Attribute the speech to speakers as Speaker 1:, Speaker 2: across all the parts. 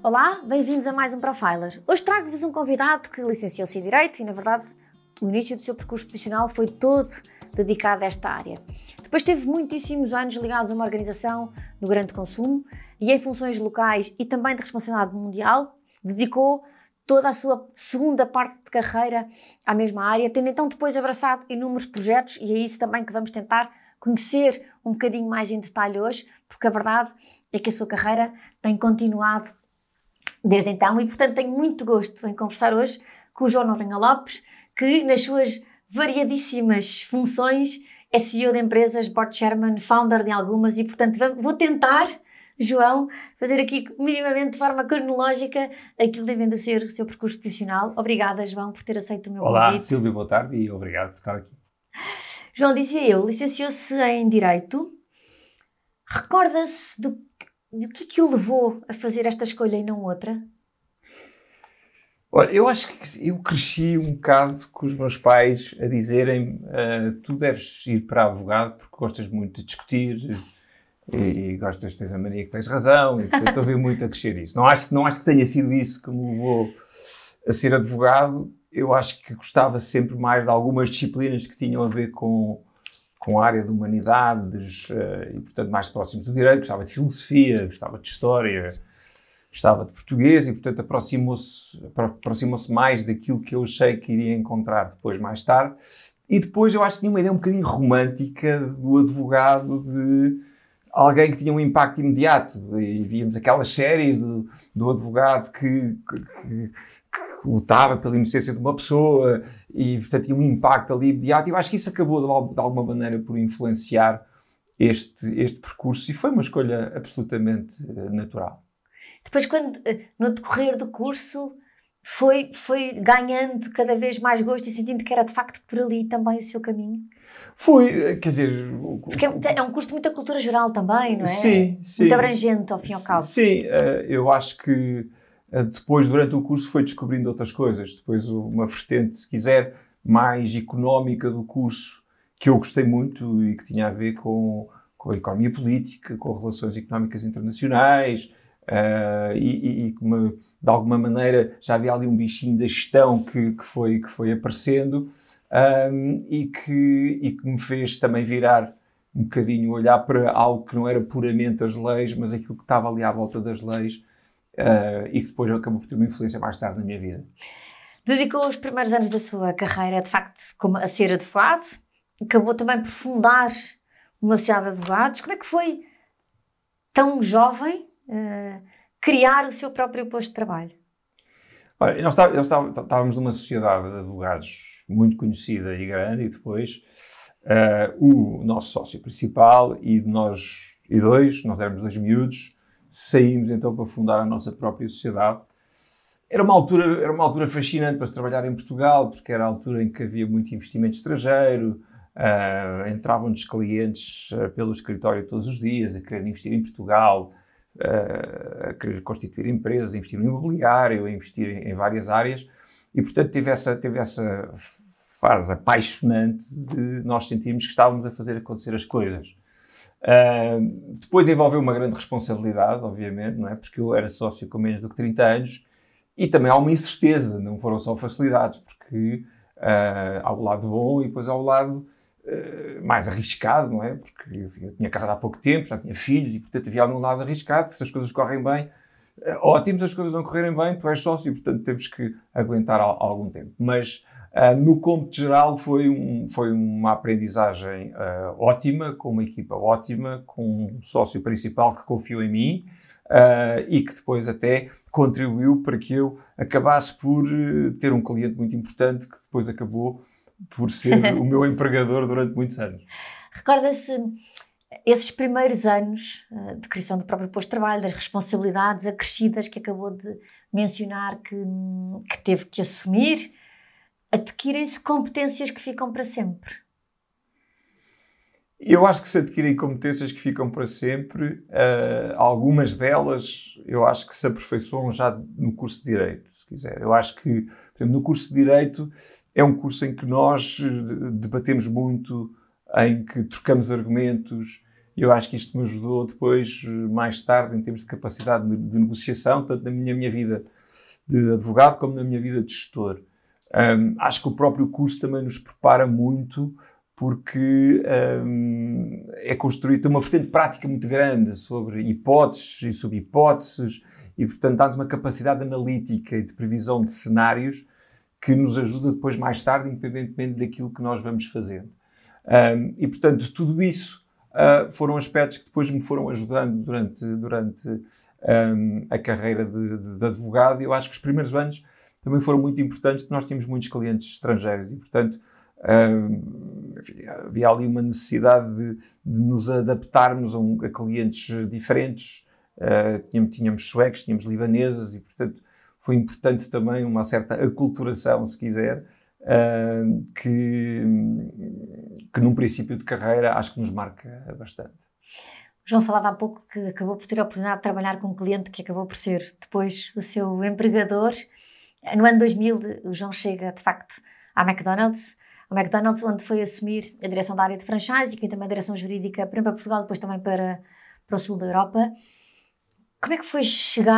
Speaker 1: Olá, bem-vindos a mais um Profiler. Hoje trago-vos um convidado que licenciou-se em Direito e, na verdade, o início do seu percurso profissional foi todo dedicado a esta área. Depois teve muitíssimos anos ligados a uma organização no grande consumo e em funções locais e também de responsabilidade mundial, dedicou toda a sua segunda parte de carreira à mesma área, tendo então depois abraçado inúmeros projetos, e é isso também que vamos tentar conhecer um bocadinho mais em detalhe hoje, porque a verdade é que a sua carreira tem continuado desde então e, portanto, tenho muito gosto em conversar hoje com o João Noronha Lopes, que nas suas variadíssimas funções é CEO de empresas, board chairman, founder de algumas e, portanto, vou tentar, João, fazer aqui minimamente de forma cronológica aquilo que deve ser o seu percurso profissional. Obrigada, João, por ter aceito o meu convite.
Speaker 2: Olá, Silvia, boa tarde e obrigado por estar aqui.
Speaker 1: João, dizia eu, licenciou-se em Direito. Recorda-se do que o levou a fazer esta escolha e não outra?
Speaker 2: Olha, eu acho que eu cresci um bocado com os meus pais a dizerem tu deves ir para advogado porque gostas muito de discutir e gostas, tens a mania que tens razão e portanto ouvi muito a crescer isso. Não acho que tenha sido isso que me levou a ser advogado. Eu acho que gostava sempre mais de algumas disciplinas que tinham a ver com a área de humanidades e, portanto, mais próximos do direito. Gostava de filosofia, gostava de história, gostava de português e, portanto, aproximou-se mais daquilo que eu achei que iria encontrar depois, mais tarde. E depois eu acho que tinha uma ideia um bocadinho romântica do advogado, de alguém que tinha um impacto imediato. E víamos aquelas séries do advogado que lutava pela inocência de uma pessoa e, portanto, tinha um impacto ali imediato. E eu acho que isso acabou, de alguma maneira, por influenciar este percurso e foi uma escolha absolutamente natural.
Speaker 1: Depois, quando, no decorrer do curso, foi ganhando cada vez mais gosto e sentindo que era, de facto, por ali também o seu caminho?
Speaker 2: Foi, quer dizer...
Speaker 1: Porque é um curso de muita cultura geral também, não é?
Speaker 2: Sim.
Speaker 1: Muito abrangente, ao fim e ao cabo.
Speaker 2: Sim, eu acho que depois, durante o curso, foi descobrindo outras coisas. Depois, uma vertente, se quiser, mais económica do curso, que eu gostei muito e que tinha a ver com a economia política, com relações económicas internacionais, e de alguma maneira já havia ali um bichinho da gestão que foi aparecendo, e que me fez também virar um bocadinho, olhar para algo que não era puramente as leis, mas aquilo que estava ali à volta das leis, e que depois acabou por ter uma influência mais tarde na minha vida.
Speaker 1: Dedicou os primeiros anos da sua carreira, de facto, a ser advogado. Acabou também por fundar uma sociedade de advogados. Como é que foi, tão jovem, criar o seu próprio posto de trabalho?
Speaker 2: Olha, nós estávamos numa sociedade de advogados muito conhecida e grande e depois o nosso sócio principal e nós éramos dois miúdos, saímos então para fundar a nossa própria sociedade. Era uma altura fascinante para se trabalhar em Portugal, porque era a altura em que havia muito investimento estrangeiro, entravam-nos clientes pelo escritório todos os dias a querer investir em Portugal, a querer constituir empresas, a investir no imobiliário, a investir em várias áreas e, portanto, teve essa fase apaixonante de nós sentirmos que estávamos a fazer acontecer as coisas. Depois envolveu uma grande responsabilidade, obviamente, não é? Porque eu era sócio com menos do que 30 anos e também há uma incerteza, não foram só facilidades, porque há o lado bom e depois há o lado mais arriscado, não é? Porque eu tinha casado há pouco tempo, já tinha filhos e, portanto, havia algum lado arriscado. Se as coisas correm bem, ótimo. Se as coisas não correrem bem, tu és sócio e, portanto, temos que aguentar algum tempo. Mas, no cômputo geral, foi uma aprendizagem ótima, com uma equipa ótima, com um sócio principal que confiou em mim e que depois até contribuiu para que eu acabasse por ter um cliente muito importante que depois acabou por ser o meu empregador durante muitos anos.
Speaker 1: Recorda-se esses primeiros anos de criação do próprio posto de trabalho, das responsabilidades acrescidas que acabou de mencionar que teve que assumir? Adquirem-se competências que ficam para sempre?
Speaker 2: Eu acho que se adquirem competências que ficam para sempre. Algumas delas eu acho que se aperfeiçoam já no curso de Direito, se quiser. Eu acho que, por exemplo, no curso de Direito é um curso em que nós debatemos muito, em que trocamos argumentos, E eu acho que isto me ajudou depois, mais tarde, em termos de capacidade de negociação, tanto na minha vida de advogado como na minha vida de gestor. Acho que o próprio curso também nos prepara muito, porque é construído, tem uma vertente prática muito grande sobre hipóteses e subhipóteses, e portanto dá-nos uma capacidade analítica e de previsão de cenários que nos ajuda depois, mais tarde, independentemente daquilo que nós vamos fazendo. E portanto tudo isso foram aspectos que depois me foram ajudando durante a carreira de advogado. E eu acho que os primeiros anos também foram muito importantes, porque nós tínhamos muitos clientes estrangeiros e, portanto, havia ali uma necessidade de nos adaptarmos a clientes diferentes. Tínhamos suecos, tínhamos libaneses e, portanto, foi importante também uma certa aculturação, se quiser, que num princípio de carreira acho que nos marca bastante.
Speaker 1: O João falava há pouco que acabou por ter a oportunidade de trabalhar com um cliente que acabou por ser depois o seu empregador. No ano 2000, o João chega, de facto, à McDonald's, onde foi assumir a direção da área de franchising e também a direção jurídica para Portugal, depois também para o sul da Europa. Como é que foi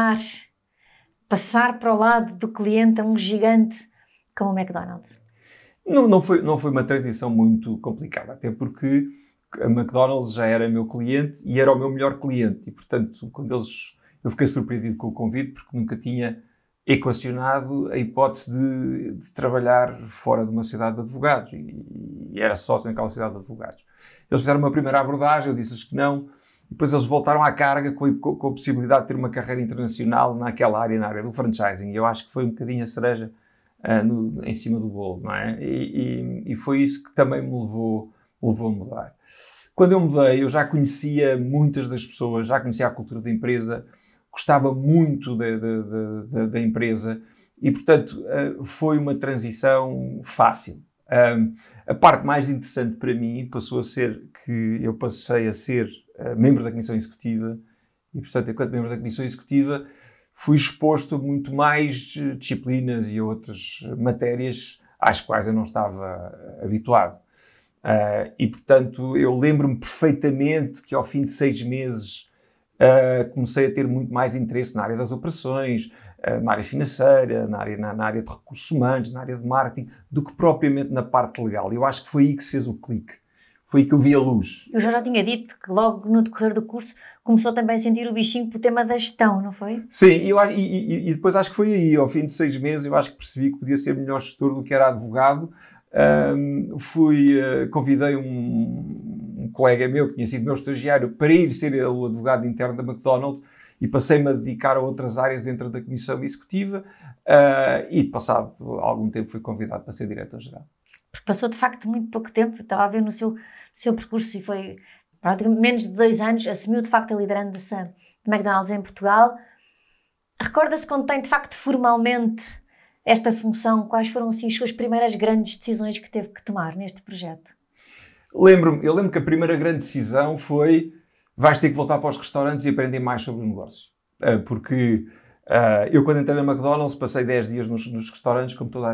Speaker 1: passar para o lado do cliente a um gigante como o McDonald's?
Speaker 2: Não foi uma transição muito complicada, até porque a McDonald's já era meu cliente e era o meu melhor cliente. E, portanto, eu fiquei surpreendido com o convite, porque nunca tinha equacionado a hipótese de trabalhar fora de uma sociedade de advogados. E era sócio naquela sociedade de advogados. Eles fizeram uma primeira abordagem, eu disse-lhes que não. E depois eles voltaram à carga com a possibilidade de ter uma carreira internacional naquela área, na área do franchising. E eu acho que foi um bocadinho a cereja em cima do bolo, não é? E foi isso que também me levou a mudar. Quando eu mudei, eu já conhecia muitas das pessoas, já conhecia a cultura da empresa, gostava muito da empresa e, portanto, foi uma transição fácil. A parte mais interessante para mim passou a ser que eu passei a ser membro da Comissão Executiva e, portanto, enquanto membro da Comissão Executiva, fui exposto a muito mais disciplinas e outras matérias às quais eu não estava habituado. E, portanto, eu lembro-me perfeitamente que ao fim de 6 meses comecei a ter muito mais interesse na área das operações, na área financeira, na área de recursos humanos, na área de marketing, do que propriamente na parte legal. Eu acho que foi aí que se fez o clique. Foi aí que eu vi a luz.
Speaker 1: Eu já tinha dito que logo no decorrer do curso começou também a sentir o bichinho por tema da gestão, não foi?
Speaker 2: Sim, e depois acho que foi aí, ao fim de 6 meses, eu acho que percebi que podia ser melhor gestor do que era advogado. Convidei um colega meu, que tinha sido meu estagiário, para ir ser ele o advogado interno da McDonald's e passei-me a dedicar a outras áreas dentro da Comissão Executiva e, passado algum tempo, fui convidado para ser diretor-geral.
Speaker 1: Porque passou, de facto, muito pouco tempo, estava a ver no seu percurso e foi praticamente menos de 2 anos, assumiu, de facto, a liderança de McDonald's em Portugal. Recorda-se quando tem, de facto, formalmente esta função, quais foram, assim, as suas primeiras grandes decisões que teve que tomar neste projeto?
Speaker 2: Eu lembro que a primeira grande decisão foi: vais ter que voltar para os restaurantes e aprender mais sobre o negócio. Porque eu, quando entrei na McDonald's, passei 10 dias nos restaurantes, como toda a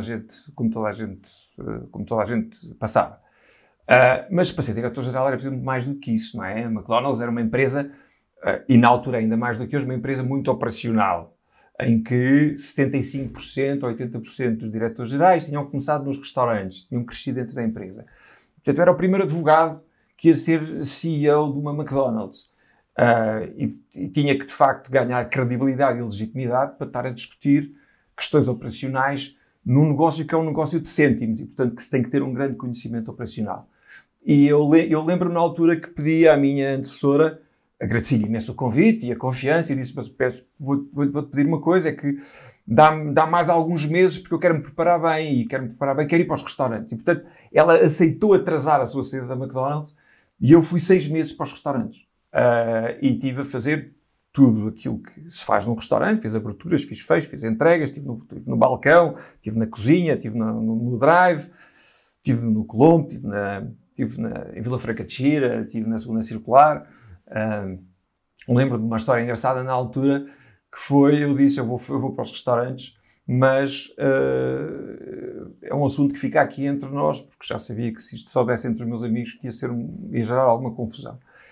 Speaker 2: gente passava. Mas para ser diretor-geral era preciso muito mais do que isso, não é? A McDonald's era uma empresa, e na altura ainda mais do que hoje, uma empresa muito operacional, em que 75% ou 80% dos diretores-gerais tinham começado nos restaurantes, tinham crescido dentro da empresa. Portanto, eu era o primeiro advogado que ia ser CEO de uma McDonald's. E tinha que, de facto, ganhar credibilidade e legitimidade para estar a discutir questões operacionais num negócio que é um negócio de cêntimos e, portanto, que se tem que ter um grande conhecimento operacional. E eu lembro-me na altura que pedi à minha antecessora, agradeci-lhe imenso o convite e a confiança e disse: mas vou-te pedir uma coisa, é que dá mais alguns meses porque eu quero me preparar bem, quero ir para os restaurantes. E, portanto, ela aceitou atrasar a sua saída da McDonald's e eu fui 6 meses para os restaurantes. E tive a fazer tudo aquilo que se faz num restaurante, fiz aberturas, fiz fechos, fiz entregas, estive no balcão, estive na cozinha, estive no drive, estive no Colombo, estive em Vila Franca de Xira, estive na segunda circular. Lembro-me de uma história engraçada na altura, que foi: eu disse, eu vou para os restaurantes, mas é um assunto que fica aqui entre nós, porque já sabia que se isto soubesse entre os meus amigos que ia gerar alguma confusão.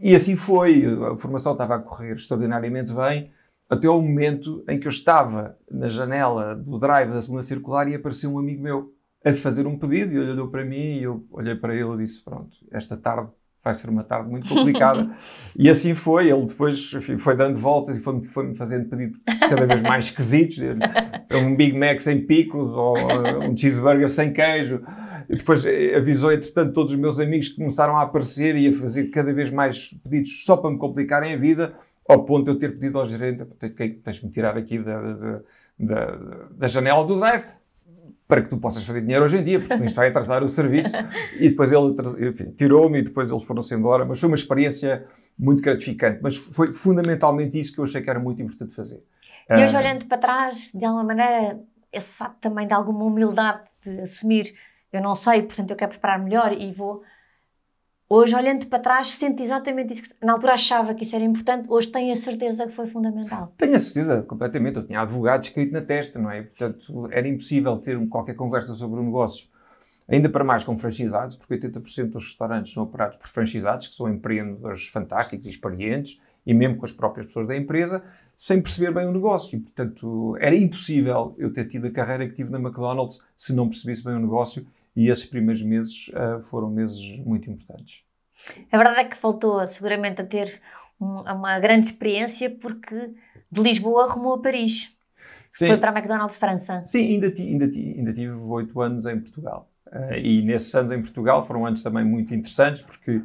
Speaker 2: E assim foi. A formação estava a correr extraordinariamente bem, até ao momento em que eu estava na janela do drive da segunda circular e apareceu um amigo meu a fazer um pedido, e ele olhou para mim e eu olhei para ele e disse, pronto, esta tarde vai ser uma tarde muito complicada. E assim foi. Ele depois, enfim, foi dando voltas e foi-me fazendo pedidos cada vez mais esquisitos. Um Big Mac sem picos ou um cheeseburger sem queijo. E depois avisou, entretanto, todos os meus amigos que começaram a aparecer e a fazer cada vez mais pedidos só para me complicarem a vida, ao ponto de eu ter pedido ao gerente, tens-me tirar aqui da janela do drive, para que tu possas fazer dinheiro hoje em dia, porque senão isto vai atrasar o serviço. E depois ele, enfim, tirou-me e depois eles foram-se embora. Mas foi uma experiência muito gratificante. Mas foi fundamentalmente isso que eu achei que era muito importante fazer.
Speaker 1: E hoje, olhando para trás, de alguma maneira, esse ato também de alguma humildade de assumir, eu não sei, portanto eu quero preparar melhor e vou... Hoje, olhando para trás, sente exatamente isso. Na altura achava que isso era importante, hoje tenho a certeza que foi fundamental.
Speaker 2: Tenho a certeza, completamente. Eu tinha advogado escrito na testa, não é? Portanto, era impossível ter qualquer conversa sobre o negócio. Ainda para mais com franchisados, porque 80% dos restaurantes são operados por franchisados, que são empreendedores fantásticos e experientes, e mesmo com as próprias pessoas da empresa, sem perceber bem o negócio. E, portanto, era impossível eu ter tido a carreira que tive na McDonald's se não percebesse bem o negócio. E esses primeiros meses foram meses muito importantes.
Speaker 1: A verdade é que faltou seguramente a ter uma grande experiência, porque de Lisboa rumou a Paris. Sim. Foi para a McDonald's França.
Speaker 2: Sim, ainda tive 8 anos em Portugal. E nesses anos em Portugal foram anos também muito interessantes, porque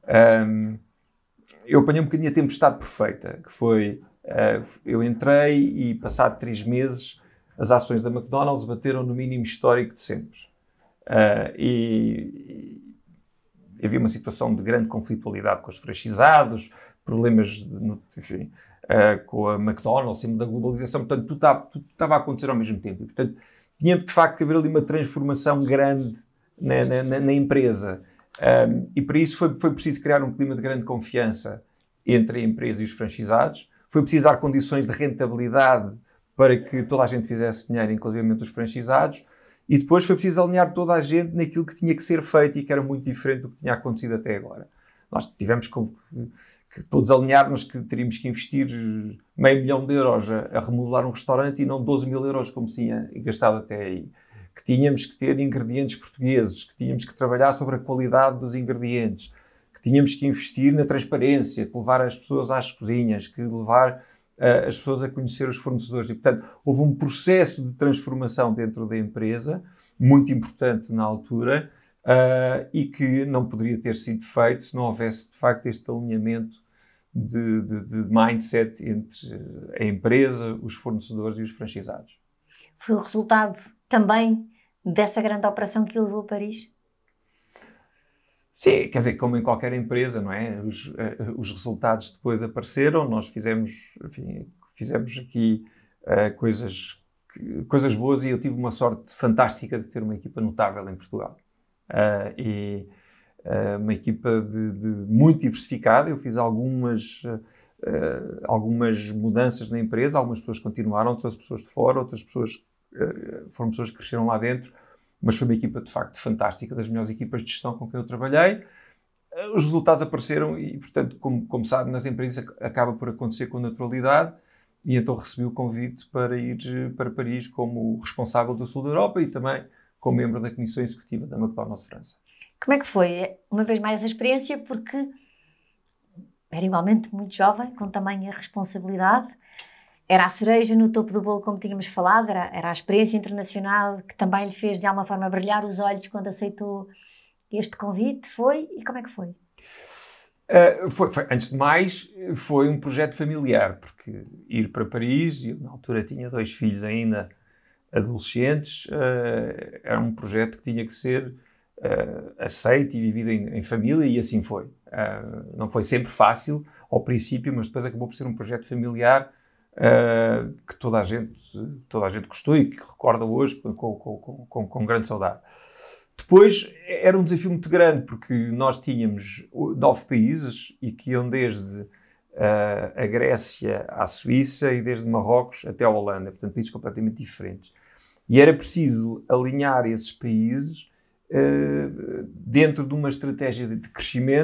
Speaker 2: eu apanhei um bocadinho a tempestade perfeita, que foi, eu entrei e passado 3 meses as ações da McDonald's bateram no mínimo histórico de sempre. E havia uma situação de grande conflitualidade com os franchisados, problemas enfim, com a McDonald's, em cima da globalização, portanto, tudo estava a acontecer ao mesmo tempo. E, portanto, tinha de facto que haver ali uma transformação grande na empresa. E para isso foi preciso criar um clima de grande confiança entre a empresa e os franchisados. Foi preciso dar condições de rentabilidade para que toda a gente fizesse dinheiro, inclusive os franchisados. E depois foi preciso alinhar toda a gente naquilo que tinha que ser feito e que era muito diferente do que tinha acontecido até agora. Nós tivemos que todos alinharmos que teríamos que investir €500 mil a remodelar um restaurante e não 12 mil euros como se tinha gastado até aí. Que tínhamos que ter ingredientes portugueses, que tínhamos que trabalhar sobre a qualidade dos ingredientes, que tínhamos que investir na transparência, que levar as pessoas às cozinhas, que levar as pessoas a conhecer os fornecedores. E, portanto, houve um processo de transformação dentro da empresa, muito importante na altura, e que não poderia ter sido feito se não houvesse, de facto, este alinhamento de mindset entre a empresa, os fornecedores e os franchisados.
Speaker 1: Foi o resultado também dessa grande operação que o levou a Paris?
Speaker 2: Sim, quer dizer, como em qualquer empresa, não é? Os resultados depois apareceram, nós fizemos aqui coisas boas e eu tive uma sorte fantástica de ter uma equipa notável em Portugal. Uma equipa muito diversificada. Eu fiz algumas mudanças na empresa, algumas pessoas continuaram, outras pessoas de fora, outras pessoas foram pessoas que cresceram lá dentro. Mas foi uma equipa, de facto, fantástica, das melhores equipas de gestão com quem eu trabalhei. Os resultados apareceram e, portanto, como sabe, nas empresas acaba por acontecer com naturalidade. E então recebi o convite para ir para Paris como responsável do sul da Europa e também como membro da Comissão Executiva da McDonald's França.
Speaker 1: Como é que foi, uma vez mais, a experiência? Porque era igualmente muito jovem, com tamanha responsabilidade. Era a cereja no topo do bolo, como tínhamos falado, era a experiência internacional que também lhe fez, de alguma forma, brilhar os olhos quando aceitou este convite. Foi? E como é que foi?
Speaker 2: Antes de mais, foi um projeto familiar, porque ir para Paris, eu na altura tinha 2 filhos ainda adolescentes, era um projeto que tinha que ser aceito e vivido em família, e assim foi. Não foi sempre fácil ao princípio, mas depois acabou por ser um projeto familiar que toda a gente gostou e que recorda hoje com grande saudade. Depois era um desafio muito grande, porque nós tínhamos 9 países e que iam desde a Grécia à Suíça e desde Marrocos até a Holanda, portanto países completamente diferentes. E era preciso alinhar esses países dentro de uma estratégia de crescimento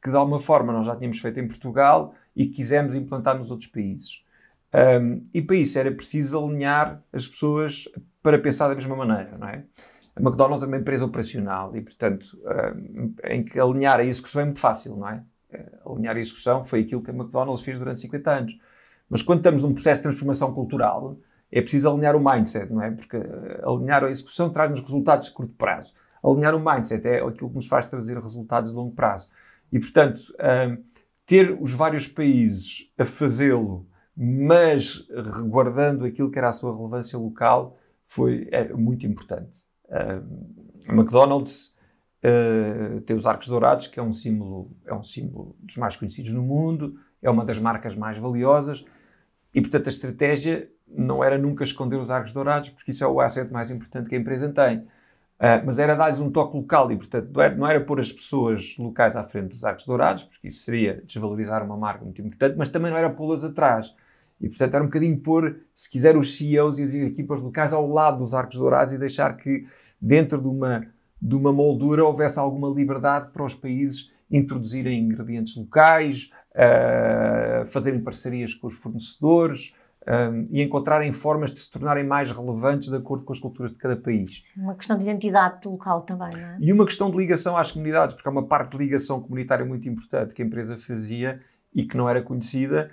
Speaker 2: que de alguma forma nós já tínhamos feito em Portugal e quisemos implantar nos outros países. E para isso era preciso alinhar as pessoas para pensar da mesma maneira, não é? A McDonald's é uma empresa operacional e, portanto, em que alinhar a execução é muito fácil, não é? Alinhar a execução foi aquilo que a McDonald's fez durante 50 anos. Mas quando estamos num processo de transformação cultural, é preciso alinhar o mindset, não é? Porque alinhar a execução traz-nos resultados de curto prazo. Alinhar o mindset é aquilo que nos faz trazer resultados de longo prazo. E, portanto, ter os vários países a fazê-lo, mas guardando aquilo que era a sua relevância local, é muito importante. A McDonald's tem os Arcos Dourados, que é um símbolo dos mais conhecidos no mundo, é uma das marcas mais valiosas e, portanto, a estratégia não era nunca esconder os Arcos Dourados, porque isso é o asset mais importante que a empresa tem, mas era dar-lhes um toque local e, portanto, não era pôr as pessoas locais à frente dos Arcos Dourados, porque isso seria desvalorizar uma marca muito importante, mas também não era pô-las atrás. E, portanto, era um bocadinho pôr, se quiser, os CEOs e as equipas locais ao lado dos Arcos Dourados e deixar que, dentro de uma moldura, houvesse alguma liberdade para os países introduzirem ingredientes locais, fazerem parcerias com os fornecedores e encontrarem formas de se tornarem mais relevantes de acordo com as culturas de cada país.
Speaker 1: Uma questão de identidade local também, não é?
Speaker 2: E uma questão de ligação às comunidades, porque há uma parte de ligação comunitária muito importante que a empresa fazia e que não era conhecida,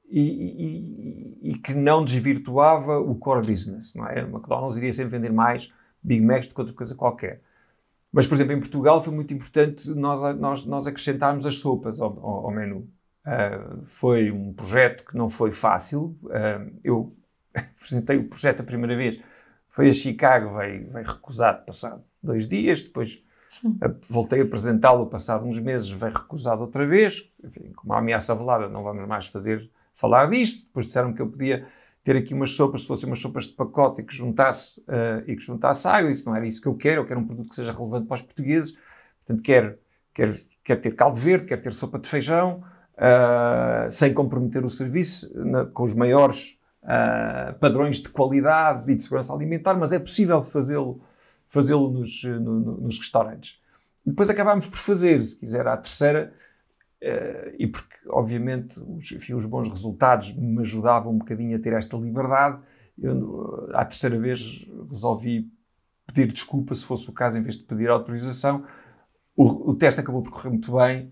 Speaker 2: e que não desvirtuava o core business, não é? A McDonald's iria sempre vender mais Big Macs do que outra coisa qualquer. Mas, por exemplo, em Portugal foi muito importante nós acrescentarmos as sopas ao menu. Foi um projeto que não foi fácil. Eu apresentei o projeto a primeira vez, foi a Chicago, veio recusado passado 2 dias, depois voltei a apresentá-lo passado uns meses, veio recusado outra vez, enfim, com uma ameaça velada, não vamos mais falar disto. Depois disseram-me que eu podia ter aqui umas sopas, se fossem umas sopas de pacote e que juntasse água. Isso não era isso que eu quero um produto que seja relevante para os portugueses. Portanto, quero ter caldo verde, quero ter sopa de feijão, sem comprometer o serviço, com os maiores padrões de qualidade e de segurança alimentar, mas é possível fazê-lo nos restaurantes. E depois acabámos por fazer, se quiser, à terceira, e porque, obviamente, os bons resultados me ajudavam um bocadinho a ter esta liberdade, eu, à terceira vez, resolvi pedir desculpa, se fosse o caso, em vez de pedir autorização. O teste acabou por correr muito bem,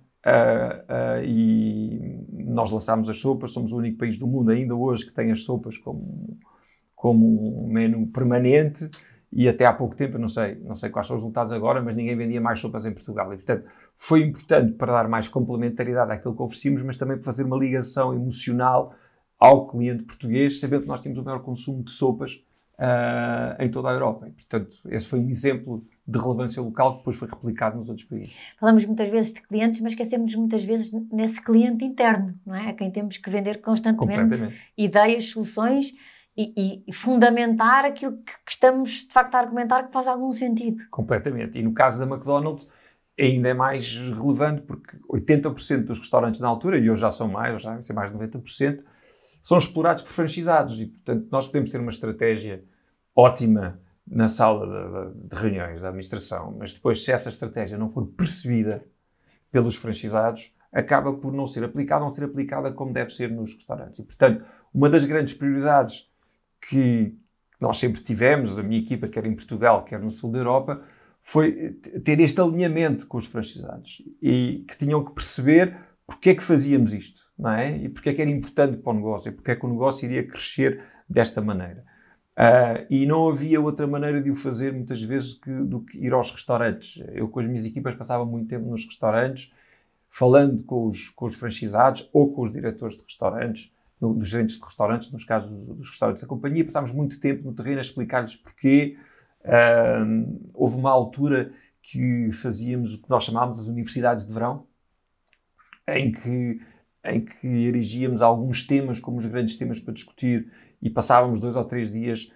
Speaker 2: e nós lançámos as sopas. Somos o único país do mundo, ainda hoje, que tem as sopas como um menu permanente, e até há pouco tempo, não sei quais são os resultados agora, mas ninguém vendia mais sopas em Portugal. E, portanto, foi importante para dar mais complementaridade àquilo que oferecíamos, mas também para fazer uma ligação emocional ao cliente português, sabendo que nós tínhamos o maior consumo de sopas em toda a Europa. E, portanto, esse foi um exemplo de relevância local que depois foi replicado nos outros países.
Speaker 1: Falamos muitas vezes de clientes, mas esquecemos muitas vezes nesse cliente interno, não é? A quem temos que vender constantemente ideias, soluções e fundamentar aquilo que estamos, de facto, a argumentar, que faz algum sentido.
Speaker 2: Completamente. E no caso da McDonald's, ainda é mais relevante, porque 80% dos restaurantes na altura, e hoje já são mais, já vai ser mais de 90%, são explorados por franchisados. E, portanto, nós podemos ter uma estratégia ótima na sala de reuniões da administração, mas depois, se essa estratégia não for percebida pelos franchisados, acaba por não ser aplicada como deve ser nos restaurantes. E, portanto, uma das grandes prioridades que nós sempre tivemos, a minha equipa, quer em Portugal, quer no sul da Europa, foi ter este alinhamento com os franchisados e que tinham que perceber porque é que fazíamos isto, não é? E porque é que era importante para o negócio, e porque é que o negócio iria crescer desta maneira. E não havia outra maneira de o fazer, muitas vezes, do que ir aos restaurantes. Eu, com as minhas equipas, passava muito tempo nos restaurantes, falando com os franchisados ou com os diretores de restaurantes, dos gerentes de restaurantes, nos casos dos restaurantes da companhia. Passámos muito tempo no terreno a explicar-lhes porquê. Houve uma altura que fazíamos o que nós chamávamos as universidades de verão, em que erigíamos alguns temas como os grandes temas para discutir e passávamos 2 ou 3 dias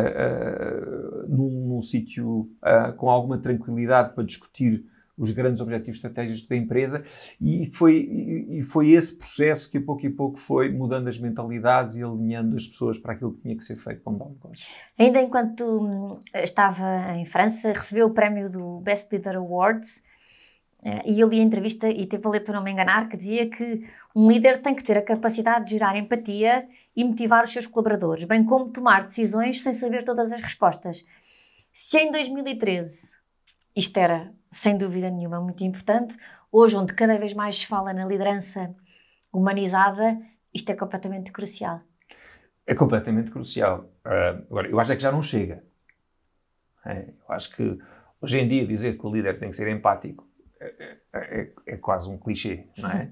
Speaker 2: num sítio com alguma tranquilidade para discutir os grandes objetivos estratégicos da empresa, e foi esse processo que a pouco foi mudando as mentalidades e alinhando as pessoas para aquilo que tinha que ser feito para um bom negócio.
Speaker 1: Ainda enquanto estava em França, recebeu o prémio do Best Leader Awards. e eu li a entrevista e teve a ler para não me enganar, que dizia que um líder tem que ter a capacidade de gerar empatia e motivar os seus colaboradores, bem como tomar decisões sem saber todas as respostas. Se em 2013 isto era, sem dúvida nenhuma, muito importante, hoje, onde cada vez mais se fala na liderança humanizada, isto é completamente crucial.
Speaker 2: É completamente crucial. Agora, eu acho que já não chega. Eu acho que, hoje em dia, dizer que o líder tem que ser empático é quase um clichê, não é?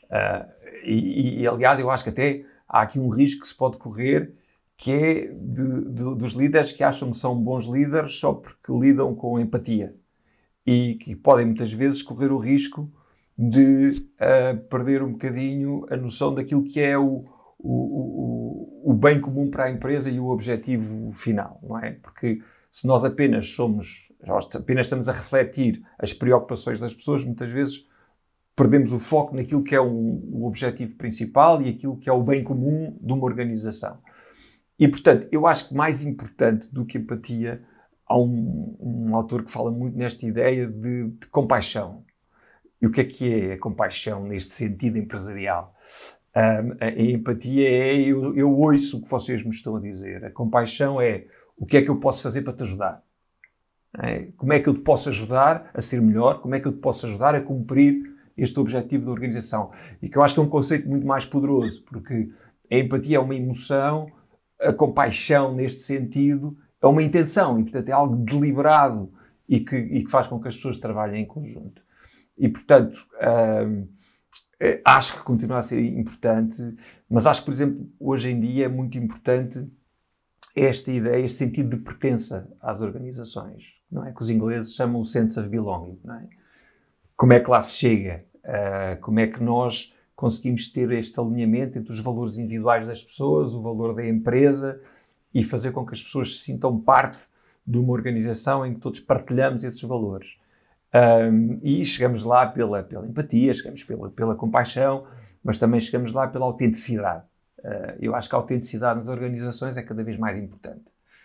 Speaker 2: Aliás, eu acho que até há aqui um risco que se pode correr, que é dos líderes que acham que são bons líderes só porque lidam com empatia. E que podem, muitas vezes, correr o risco de perder um bocadinho a noção daquilo que é o bem comum para a empresa e o objetivo final, não é? Porque se nós apenas estamos a refletir as preocupações das pessoas, muitas vezes perdemos o foco naquilo que é o objetivo principal e aquilo que é o bem comum de uma organização. E, portanto, eu acho que mais importante do que empatia, há um autor que fala muito nesta ideia de compaixão. E o que é a compaixão neste sentido empresarial? A empatia é eu ouço o que vocês me estão a dizer. A compaixão é o que é que eu posso fazer para te ajudar? Como é que eu te posso ajudar a ser melhor? Como é que eu te posso ajudar a cumprir este objetivo da organização? E que eu acho que é um conceito muito mais poderoso, porque a empatia é uma emoção, a compaixão neste sentido é uma intenção e, portanto, é algo deliberado e que faz com que as pessoas trabalhem em conjunto. E, portanto, acho que continua a ser importante, mas acho que, por exemplo, hoje em dia é muito importante esta ideia, este sentido de pertença às organizações, não é? Que os ingleses chamam o sense of belonging, não é? Como é que lá se chega? Como é que nós conseguimos ter este alinhamento entre os valores individuais das pessoas, o valor da empresa e fazer com que as pessoas se sintam parte de uma organização em que todos partilhamos esses valores. E chegamos lá pela empatia, chegamos pela compaixão, mas também chegamos lá pela autenticidade. Eu acho que a autenticidade nas organizações é cada vez mais importante.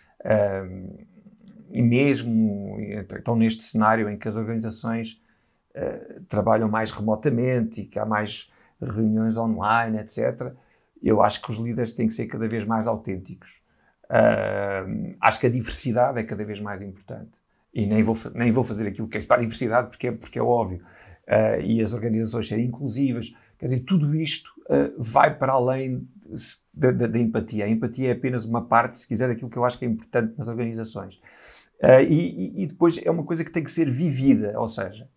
Speaker 2: E mesmo então, neste cenário em que as organizações trabalham mais remotamente e que há mais reuniões online, etc., eu acho que os líderes têm que ser cada vez mais autênticos. Acho que a diversidade é cada vez mais importante. E nem vou fazer aquilo que é para a diversidade, porque é óbvio. E as organizações serem inclusivas. Quer dizer, tudo isto vai para além da empatia. A empatia é apenas uma parte, se quiser, daquilo que eu acho que é importante nas organizações. E depois é uma coisa que tem que ser vivida. Ou seja,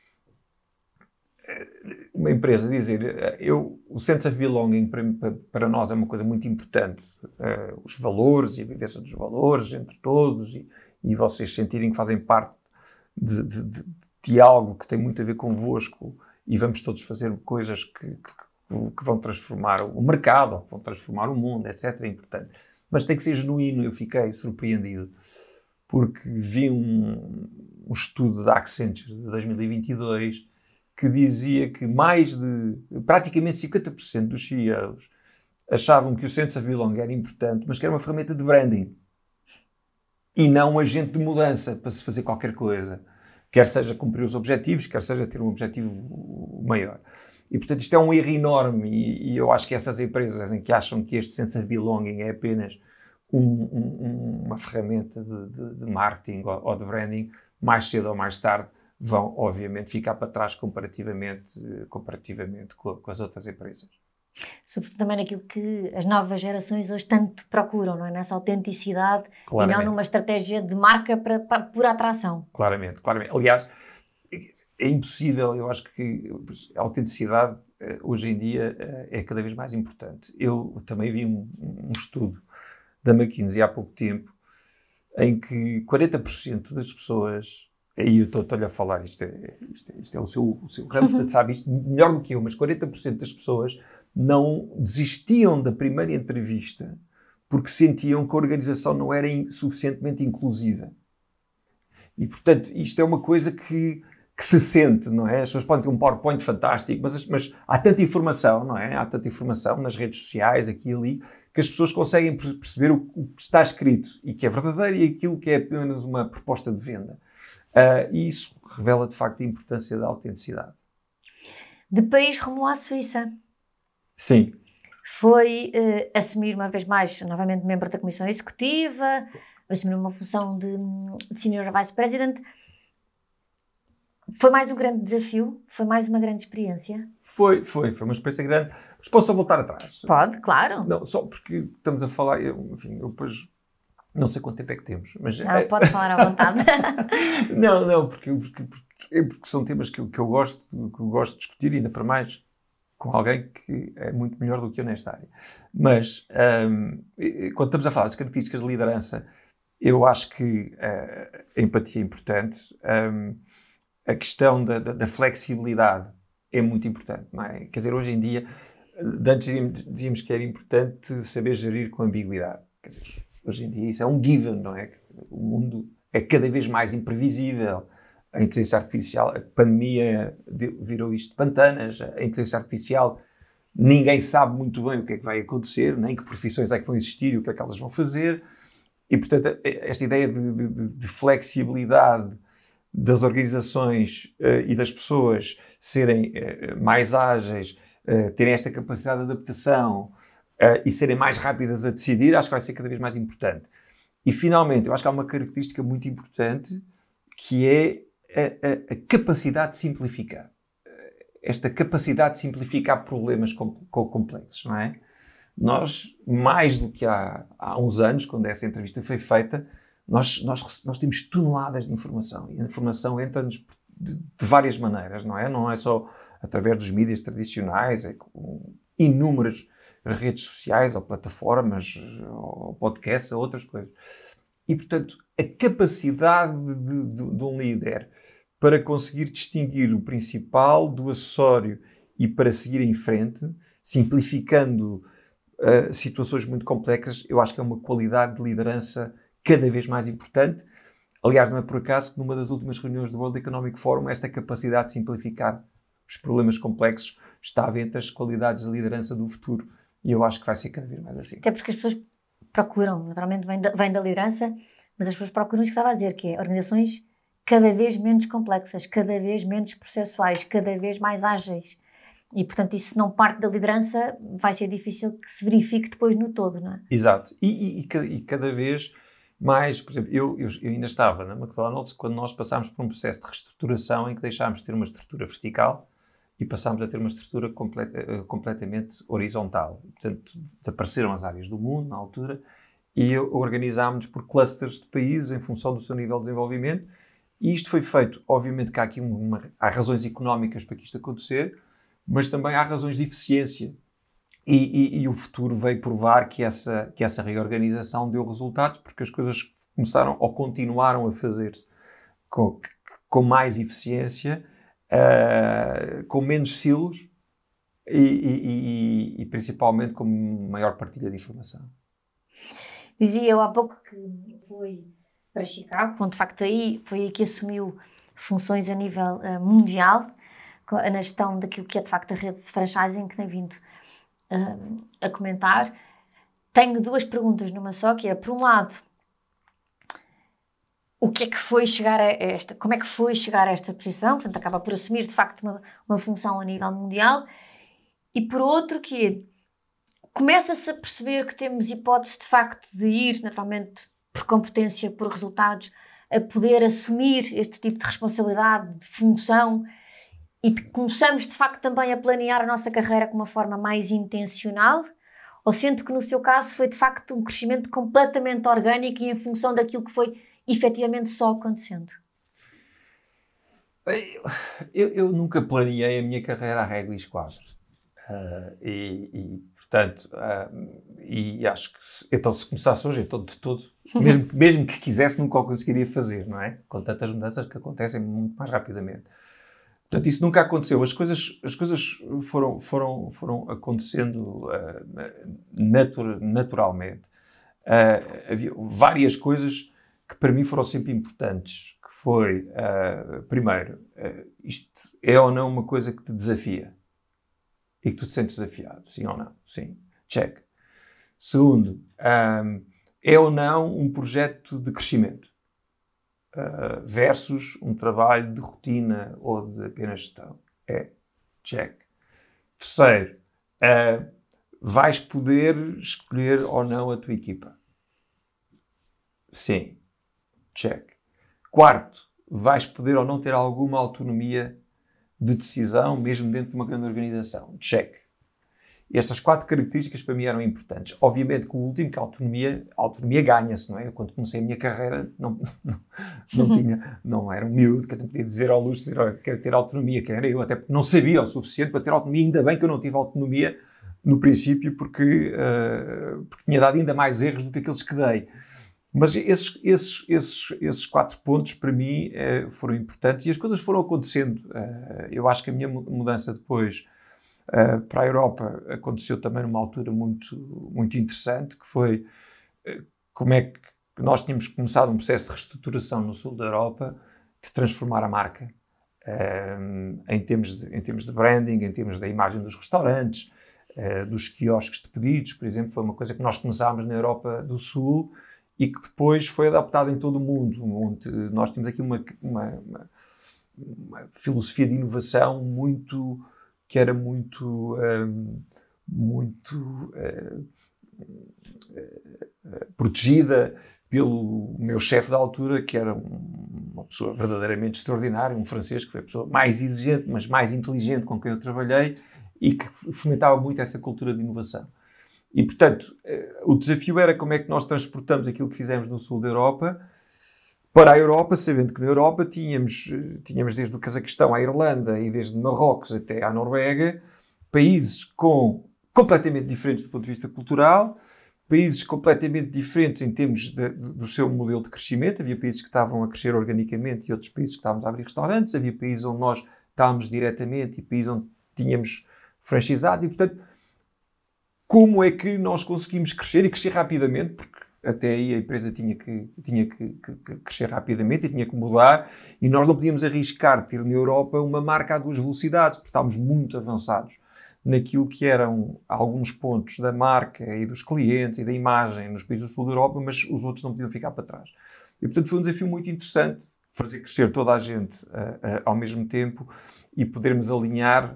Speaker 2: uma empresa dizer, o sense of belonging para nós é uma coisa muito importante. Os valores e a vivência dos valores entre todos e vocês sentirem que fazem parte de algo que tem muito a ver convosco e vamos todos fazer coisas que vão transformar o mercado, que vão transformar o mundo, etc. É importante. Mas tem que ser genuíno. Eu fiquei surpreendido porque vi um estudo da Accenture de 2022 que dizia que praticamente 50% dos CEOs achavam que o sense of belonging era importante, mas que era uma ferramenta de branding e não um agente de mudança para se fazer qualquer coisa. Quer seja cumprir os objetivos, quer seja ter um objetivo maior. E, portanto, isto é um erro enorme e eu acho que essas empresas em que acham que este sense of belonging é apenas uma ferramenta de marketing ou de branding, mais cedo ou mais tarde vão, obviamente, ficar para trás comparativamente com as outras empresas.
Speaker 1: Sobretudo também naquilo que as novas gerações hoje tanto procuram, não é? Nessa autenticidade. Claramente. E não numa estratégia de marca para pura atração.
Speaker 2: Claramente. Aliás, é impossível, eu acho que a autenticidade hoje em dia é cada vez mais importante. Eu também vi um estudo da McKinsey há pouco tempo em que 40% das pessoas, aí eu estou-lhe a falar, isto é o seu ramo, portanto sabe isto melhor do que eu, mas 40% das pessoas não desistiam da primeira entrevista porque sentiam que a organização não era suficientemente inclusiva. E, portanto, isto é uma coisa que se sente, não é? As pessoas podem ter um PowerPoint fantástico, mas há tanta informação, não é? Há tanta informação nas redes sociais, aqui e ali, que as pessoas conseguem perceber o que está escrito e que é verdadeiro e aquilo que é apenas uma proposta de venda. E isso revela, de facto, a importância da autenticidade.
Speaker 1: De país rumo à Suíça.
Speaker 2: Sim.
Speaker 1: Foi assumir uma vez mais, novamente, membro da Comissão Executiva, assumir uma função de Senior Vice President. Foi mais um grande desafio? Foi mais uma grande experiência?
Speaker 2: Foi uma experiência grande. Mas posso voltar atrás?
Speaker 1: Pode, claro.
Speaker 2: Não, só porque estamos a falar, eu depois não sei quanto tempo é que temos. Mas,
Speaker 1: não, pode falar à vontade.
Speaker 2: não, porque são temas que eu gosto de discutir, ainda para mais com alguém que é muito melhor do que eu nesta área. Mas, quando estamos a falar das características de liderança, eu acho que a empatia é importante, a questão da flexibilidade é muito importante, não é? Quer dizer, hoje em dia, antes dizíamos que era importante saber gerir com ambiguidade. Quer dizer, hoje em dia isso é um given, não é? O mundo é cada vez mais imprevisível. A inteligência artificial, a pandemia virou isto de pantanas, a inteligência artificial, ninguém sabe muito bem o que é que vai acontecer, nem que profissões é que vão existir e o que é que elas vão fazer. E, portanto, esta ideia de flexibilidade das organizações e das pessoas serem mais ágeis, terem esta capacidade de adaptação e serem mais rápidas a decidir, acho que vai ser cada vez mais importante. E, finalmente, eu acho que há uma característica muito importante que é a capacidade de simplificar. Esta capacidade de simplificar problemas complexos, não é? Nós, mais do que há uns anos, quando essa entrevista foi feita, nós temos toneladas de informação. E a informação entra-nos de várias maneiras, não é? Não é só através dos mídias tradicionais, é com inúmeras redes sociais, ou plataformas, ou podcasts, ou outras coisas. E, portanto, a capacidade de um líder para conseguir distinguir o principal do acessório e para seguir em frente, simplificando situações muito complexas, eu acho que é uma qualidade de liderança cada vez mais importante. Aliás, não é por acaso que numa das últimas reuniões do World Economic Forum esta capacidade de simplificar os problemas complexos estava entre as qualidades de liderança do futuro e eu acho que vai ser cada vez mais assim.
Speaker 1: Até porque as pessoas procuram, naturalmente vem da liderança, mas as pessoas procuram isso que estava a dizer, que é organizações cada vez menos complexas, cada vez menos processuais, cada vez mais ágeis. E, portanto, isso não parte da liderança, vai ser difícil que se verifique depois no todo, não é?
Speaker 2: Exato. E cada vez mais, por exemplo, eu ainda estava na McDonald's quando nós passámos por um processo de reestruturação em que deixámos de ter uma estrutura vertical e passámos a ter uma estrutura completamente horizontal. Portanto, desapareceram as áreas do mundo, na altura, e organizámos-nos por clusters de países em função do seu nível de desenvolvimento. E isto foi feito, obviamente que há aqui há razões económicas para que isto acontecer, mas também há razões de eficiência. E o futuro veio provar que essa reorganização deu resultados, porque as coisas começaram ou continuaram a fazer-se com mais eficiência, com menos silos e principalmente com maior partilha de informação.
Speaker 1: Dizia eu há pouco que foi para Chicago, quando de facto foi aí que assumiu funções a nível mundial, na gestão daquilo que é de facto a rede de franchising que tem vindo a comentar. Tenho duas perguntas numa só, que é, por um lado, o que é que foi chegar a esta, como é que foi chegar a esta posição, portanto acaba por assumir de facto uma função a nível mundial, e por outro que é, começa-se a perceber que temos hipótese de facto de ir, naturalmente, por competência, por resultados, a poder assumir este tipo de responsabilidade, de função, e começamos de facto também a planear a nossa carreira com uma forma mais intencional? Ou sente que no seu caso foi de facto um crescimento completamente orgânico e em função daquilo que foi efetivamente só acontecendo?
Speaker 2: Eu nunca planeei a minha carreira à régua e esquadros. Portanto, e acho que então, se começasse hoje, então de todo, mesmo que quisesse, nunca o conseguiria fazer, não é? Com tantas mudanças que acontecem muito mais rapidamente. Portanto, isso nunca aconteceu. As coisas foram acontecendo naturalmente. Havia várias coisas que para mim foram sempre importantes. Que foi, primeiro, isto é ou não uma coisa que te desafia? E que tu te sentes desafiado? Sim ou não? Sim. Check. Segundo, é ou não um projeto de crescimento? versus um trabalho de rotina ou de apenas gestão. Check. Terceiro, vais poder escolher ou não a tua equipa? Sim. Check. Quarto, vais poder ou não ter alguma autonomia de decisão, mesmo dentro de uma grande organização? Check. E estas 4 características para mim eram importantes. Obviamente que o último, que a autonomia ganha-se, não é? Eu, quando comecei a minha carreira, não era um miúdo que eu podia dizer ao Lúcio, quero ter autonomia, que era eu, até porque não sabia o suficiente para ter autonomia. Ainda bem que eu não tive autonomia no princípio, porque tinha dado ainda mais erros do que aqueles que dei. Mas esses 4 pontos, para mim, foram importantes e as coisas foram acontecendo. Eu acho que a minha mudança depois para a Europa aconteceu também numa altura muito, muito interessante, que foi como é que nós tínhamos começado um processo de reestruturação no sul da Europa, de transformar a marca em termos de branding, em termos da imagem dos restaurantes, dos quiosques de pedidos, por exemplo. Foi uma coisa que nós começámos na Europa do Sul e que depois foi adaptada em todo o mundo, onde nós temos aqui uma filosofia de inovação que era muito protegida pelo meu chefe da altura, que era uma pessoa verdadeiramente extraordinária, um francês, que foi a pessoa mais exigente, mas mais inteligente com quem eu trabalhei e que fomentava muito essa cultura de inovação. E, portanto, o desafio era como é que nós transportamos aquilo que fizemos no sul da Europa para a Europa, sabendo que na Europa tínhamos desde o Cazaquistão à Irlanda e desde Marrocos até à Noruega, países completamente diferentes do ponto de vista cultural, países completamente diferentes em termos do seu modelo de crescimento. Havia países que estavam a crescer organicamente e outros países que estávamos a abrir restaurantes. Havia países onde nós estávamos diretamente e países onde tínhamos franchisado. E, portanto, como é que nós conseguimos crescer e crescer rapidamente? Porque até aí a empresa tinha que crescer rapidamente e tinha que mudar, e nós não podíamos arriscar ter na Europa uma marca a 2 velocidades, porque estávamos muito avançados naquilo que eram alguns pontos da marca e dos clientes e da imagem nos países do sul da Europa, mas os outros não podiam ficar para trás. E, portanto, foi um desafio muito interessante fazer crescer toda a gente ao mesmo tempo e podermos alinhar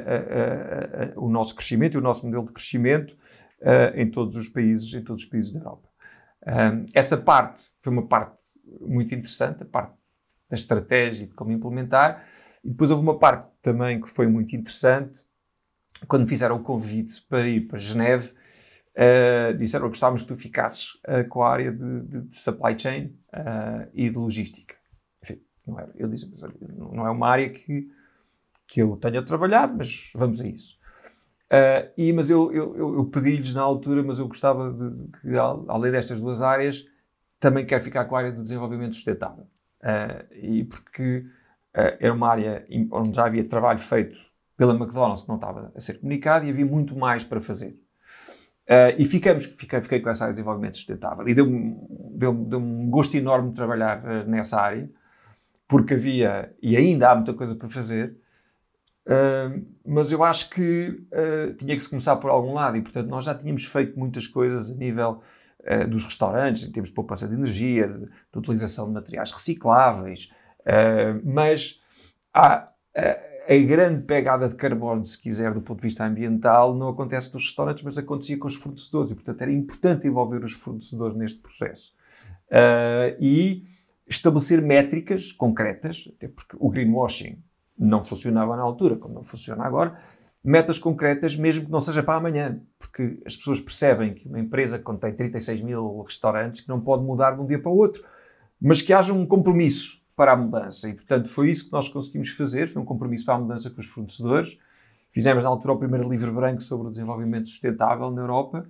Speaker 2: o nosso crescimento e o nosso modelo de crescimento em todos os países da Europa. Essa parte foi uma parte muito interessante, a parte da estratégia e de como implementar. E depois houve uma parte também que foi muito interessante, quando me fizeram o convite para ir para Geneve, disseram que gostávamos que tu ficasses com a área de supply chain e de logística. Enfim, não era. Eu disse, mas olha, não é uma área que eu tenha trabalhado, mas vamos a isso. Mas eu pedi-lhes na altura, mas eu gostava que, além destas 2 áreas, também quero ficar com a área do desenvolvimento sustentável. E porque era uma área onde já havia trabalho feito pela McDonald's que não estava a ser comunicado e havia muito mais para fazer. E fiquei com essa área de desenvolvimento sustentável. E deu-me um gosto enorme trabalhar nessa área, porque havia, e ainda há muita coisa para fazer, mas eu acho que tinha que se começar por algum lado e, portanto, nós já tínhamos feito muitas coisas a nível dos restaurantes, em termos de poupança de energia, de utilização de materiais recicláveis, mas a grande pegada de carbono, se quiser, do ponto de vista ambiental, não acontece nos restaurantes, mas acontecia com os fornecedores e, portanto, era importante envolver os fornecedores neste processo. E estabelecer métricas concretas, até porque o greenwashing não funcionava na altura, como não funciona agora, metas concretas, mesmo que não seja para amanhã, porque as pessoas percebem que uma empresa que contém 36 mil restaurantes que não pode mudar de um dia para o outro, mas que haja um compromisso para a mudança. E, portanto, foi isso que nós conseguimos fazer, foi um compromisso para a mudança com os fornecedores. Fizemos, na altura, o primeiro livro branco sobre o desenvolvimento sustentável na Europa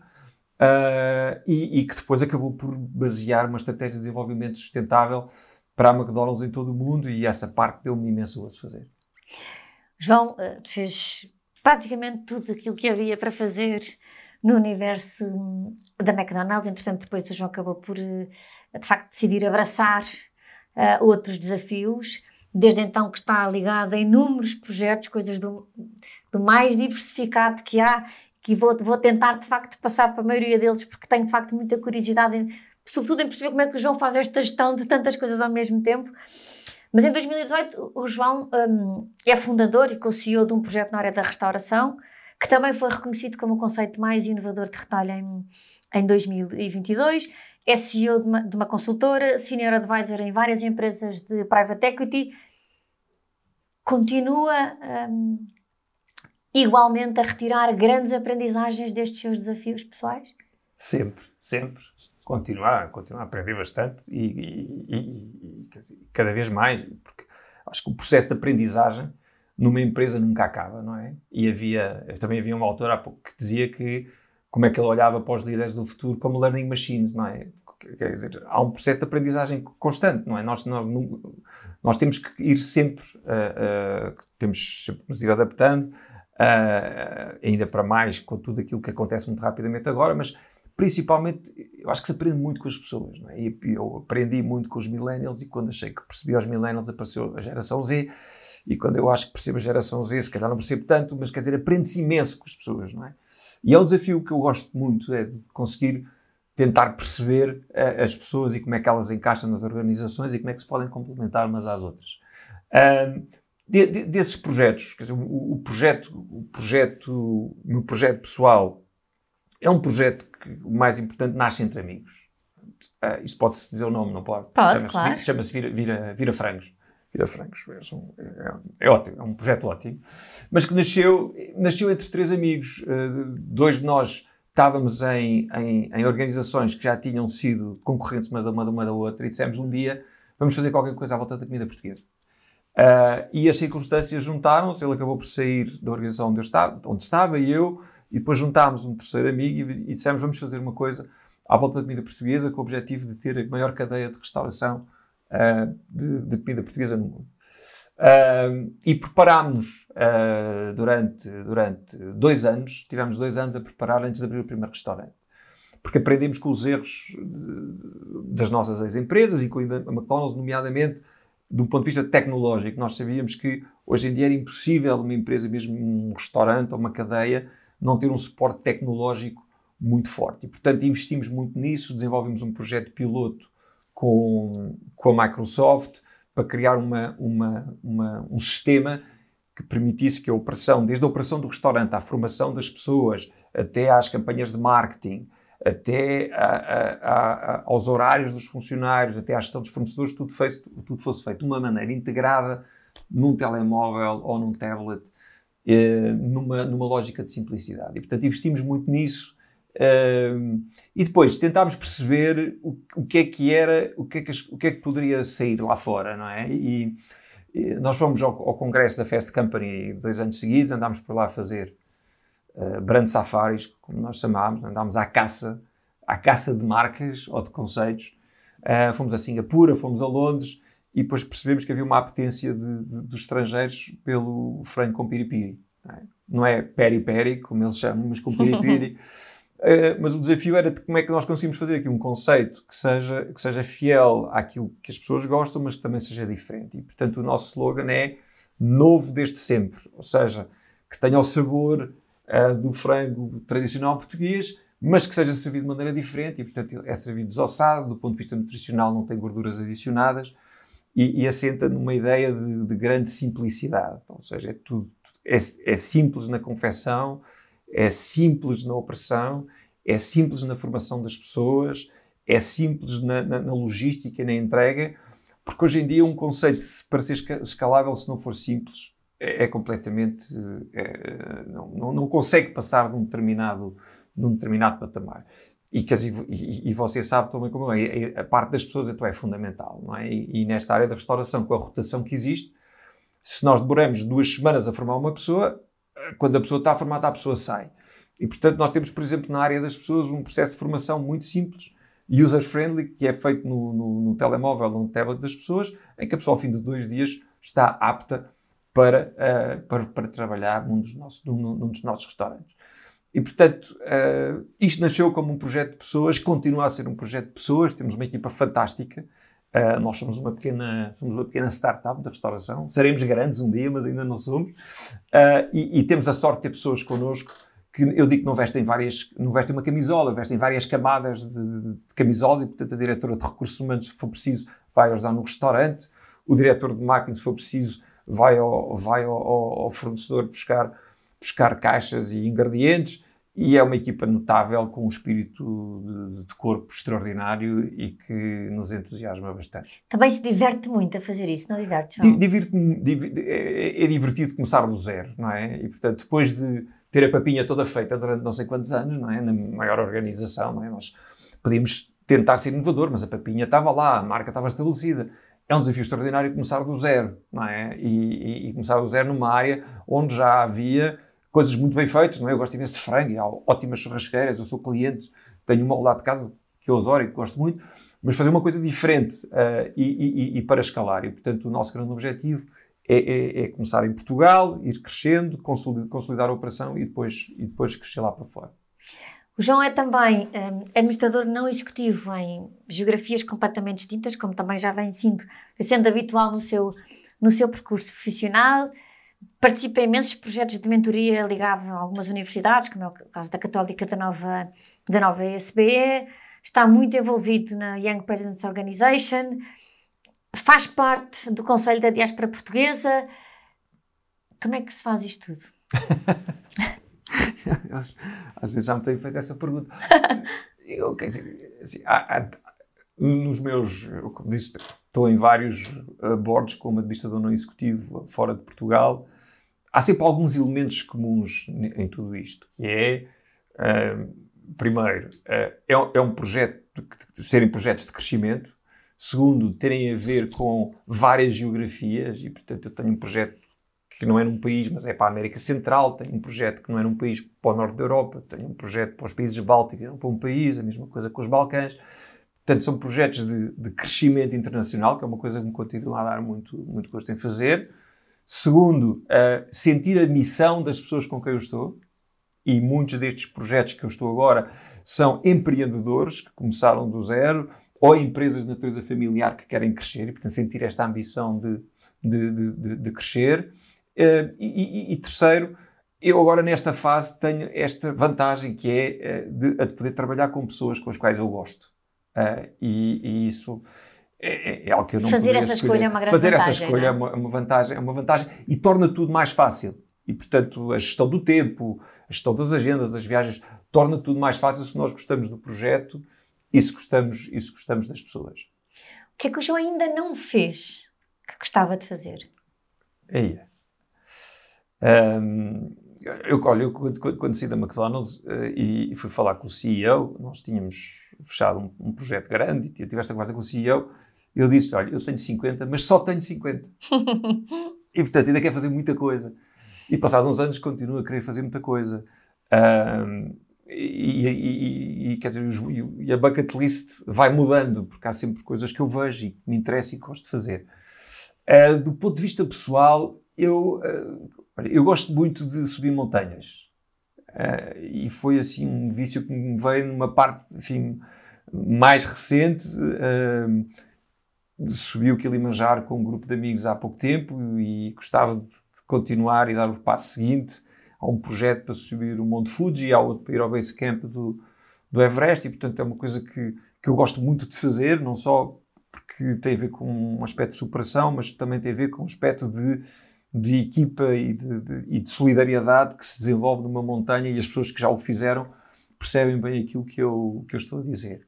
Speaker 2: e que depois acabou por basear uma estratégia de desenvolvimento sustentável para a McDonald's em todo o mundo, e essa parte deu-me imenso gosto de fazer.
Speaker 1: João, tu fez praticamente tudo aquilo que havia para fazer no universo da McDonald's. Entretanto, depois o João acabou por, de facto, decidir abraçar outros desafios. Desde então que está ligado a inúmeros projetos, coisas do mais diversificado que há, que vou tentar, de facto, passar para a maioria deles, porque tenho, de facto, muita curiosidade em sobretudo em perceber como é que o João faz esta gestão de tantas coisas ao mesmo tempo. Mas em 2018 o João é fundador e co-CEO de um projeto na área da restauração, que também foi reconhecido como o conceito mais inovador de retalho em 2022. É CEO de uma consultora, Senior Advisor em várias empresas de Private Equity. Continua igualmente a retirar grandes aprendizagens destes seus desafios pessoais?
Speaker 2: Sempre. Continuar a aprender bastante e quer dizer, cada vez mais, porque acho que o processo de aprendizagem numa empresa nunca acaba, não é? E também havia um autor há pouco que dizia que como é que ele olhava para os líderes do futuro como learning machines, não é? Quer dizer, há um processo de aprendizagem constante, não é? Nós temos que ir sempre, temos sempre que nos ir adaptando, ainda para mais com tudo aquilo que acontece muito rapidamente agora, mas principalmente, eu acho que se aprende muito com as pessoas, não é? E eu aprendi muito com os millennials e quando achei que percebi os millennials apareceu a geração Z e quando eu acho que percebo a geração Z, se calhar não percebo tanto, mas quer dizer, aprende-se imenso com as pessoas, não é? E é um desafio que eu gosto muito, é de conseguir tentar perceber as pessoas e como é que elas encaixam nas organizações e como é que se podem complementar umas às outras. Desses projetos, quer dizer, o meu projeto pessoal é um projeto que o mais importante nasce entre amigos. Isto pode-se dizer o nome, não pode?
Speaker 1: Pode, claro.
Speaker 2: Chama-se Vira Frangos. Vira Frangos. É ótimo, é um projeto ótimo. Mas que nasceu entre três amigos. Dois de nós estávamos em organizações que já tinham sido concorrentes uma da outra e dissemos um dia, vamos fazer qualquer coisa à volta da comida portuguesa. E as circunstâncias juntaram-se, ele acabou por sair da organização onde estava e eu, e depois juntámos um terceiro amigo e dissemos vamos fazer uma coisa à volta da comida portuguesa com o objetivo de ter a maior cadeia de restauração de comida portuguesa no mundo. E preparámos durante 2 anos, tivemos 2 anos a preparar antes de abrir o primeiro restaurante. Porque aprendemos com os erros das nossas ex-empresas e com a McDonald's, nomeadamente, do ponto de vista tecnológico. Nós sabíamos que hoje em dia era impossível uma empresa, mesmo um restaurante ou uma cadeia, não ter um suporte tecnológico muito forte. E, portanto, investimos muito nisso, desenvolvemos um projeto piloto com a Microsoft para criar um sistema que permitisse que a operação, desde a operação do restaurante, à formação das pessoas, até às campanhas de marketing, até aos horários dos funcionários, até à gestão dos fornecedores, tudo fosse feito de uma maneira integrada num telemóvel ou num tablet, numa lógica de simplicidade. E, portanto, investimos muito nisso. E depois tentámos perceber o que é que poderia sair lá fora, não é? E nós fomos ao congresso da Fast Company 2 anos seguidos, andámos por lá a fazer brand safaris, como nós chamámos, andámos à caça de marcas ou de conceitos. Fomos a Singapura, fomos a Londres e depois percebemos que havia uma apetência dos estrangeiros pelo frango com piripiri. Não é peri-peri, como eles chamam, mas com piripiri. Mas o desafio era de como é que nós conseguimos fazer aqui um conceito que seja fiel àquilo que as pessoas gostam, mas que também seja diferente. E, portanto, o nosso slogan é novo desde sempre. Ou seja, que tenha o sabor do frango tradicional português, mas que seja servido de maneira diferente. E, portanto, é servido desossado, do ponto de vista nutricional não tem gorduras adicionadas e assenta numa ideia de grande simplicidade. Ou seja, é simples na confecção, é simples na operação, é simples na formação das pessoas, é simples na logística e na entrega, porque hoje em dia um conceito, para ser escalável, se não for simples, é completamente... não consegue passar de um determinado patamar. E você sabe também como é, a parte das pessoas então é fundamental, não é? E nesta área da restauração, com a rotação que existe, se nós demoramos 2 semanas a formar uma pessoa, quando a pessoa está formada, a pessoa sai. E, portanto, nós temos, por exemplo, na área das pessoas, um processo de formação muito simples, user-friendly, que é feito no telemóvel, no tablet das pessoas, em que a pessoa, ao fim de 2 dias, está apta para trabalhar num dos nossos restaurantes. E, portanto, isto nasceu como um projeto de pessoas, continua a ser um projeto de pessoas, temos uma equipa fantástica. Nós somos uma pequena startup da restauração. Seremos grandes um dia, mas ainda não somos. E temos a sorte de ter pessoas connosco que eu digo que não vestem uma camisola, vestem várias camadas de camisolas, e portanto a diretora de recursos humanos, se for preciso, vai ajudar no restaurante, o diretor de marketing, se for preciso, vai ao fornecedor buscar caixas e ingredientes, e é uma equipa notável, com um espírito de corpo extraordinário e que nos entusiasma bastante.
Speaker 1: Também se diverte muito a fazer isso, não diverte, João?
Speaker 2: É divertido começar do zero, não é? E, portanto, depois de ter a papinha toda feita durante não sei quantos anos, não é? Na maior organização, não é? Nós podíamos tentar ser inovador, mas a papinha estava lá, a marca estava estabelecida. É um desafio extraordinário começar do zero, não é? E começar do zero numa área onde já havia coisas muito bem feitas, não é? Eu gosto imenso de frango, e há ótimas churrasqueiras, eu sou cliente, tenho uma ao lado de casa que eu adoro e que gosto muito, mas fazer uma coisa diferente e para escalar. E, portanto, o nosso grande objetivo é começar em Portugal, ir crescendo, consolidar a operação e depois crescer lá para fora.
Speaker 1: O João é também administrador não executivo em geografias completamente distintas, como também já vem sendo habitual no seu percurso profissional. Participa em imensos projetos de mentoria ligados a algumas universidades, como é o caso da Católica da nova ESBE. Está muito envolvido na Young Presidents Organization. Faz parte do Conselho da Diáspora Portuguesa. Como é que se faz isto tudo?
Speaker 2: Às vezes já me tenho feito essa pergunta. Quer dizer, assim, nos meus, como disse, estou em vários boards como administrador não executivo fora de Portugal. Há sempre alguns elementos comuns em tudo isto, que é, primeiro, é um projeto, serem projetos de crescimento. Segundo, terem a ver com várias geografias, e portanto eu tenho um projeto que não é num país, mas é para a América Central, tenho um projeto que não é num país, para o norte da Europa, tenho um projeto para os países bálticos, não para um país, a mesma coisa com os Balcãs. Portanto, são projetos de crescimento internacional, que é uma coisa que me continua a dar muito, muito gosto em fazer. Segundo, sentir a missão das pessoas com quem eu estou, e muitos destes projetos que eu estou agora são empreendedores que começaram do zero, ou empresas de natureza familiar que querem crescer, e portanto sentir esta ambição de crescer. E terceiro, eu agora nesta fase tenho esta vantagem, que é de poder trabalhar com pessoas com as quais eu gosto. E isso é algo que eu não
Speaker 1: Fazer essa escolha é uma grande vantagem. Fazer essa escolha
Speaker 2: é uma vantagem e torna tudo mais fácil. E, portanto, a gestão do tempo, a gestão das agendas, das viagens, torna tudo mais fácil se nós gostamos do projeto e se gostamos das pessoas.
Speaker 1: O que é que o João ainda não fez que gostava de fazer?
Speaker 2: Eu quando saí da McDonald's e fui falar com o CEO, nós tínhamos fechado um projeto grande e tive esta conversa com o CEO, eu disse, olha, eu tenho 50, mas só tenho 50. E, portanto, ainda quero fazer muita coisa. E, passados uns anos, continuo a querer fazer muita coisa. Quer dizer, a bucket list vai mudando, porque há sempre coisas que eu vejo e que me interessam e que gosto de fazer. Do ponto de vista pessoal, eu gosto muito de subir montanhas. E foi assim um vício que me veio numa parte, enfim, mais recente. Subi o Kilimanjaro com um grupo de amigos há pouco tempo e gostava de continuar e dar o passo seguinte. Há um projeto para subir o Monte Fuji, há outro para ir ao base camp do Everest, e portanto é uma coisa que eu gosto muito de fazer, não só porque tem a ver com um aspecto de superação, mas também tem a ver com um aspecto de equipa e de solidariedade que se desenvolve numa montanha, e as pessoas que já o fizeram percebem bem aquilo que eu estou a dizer.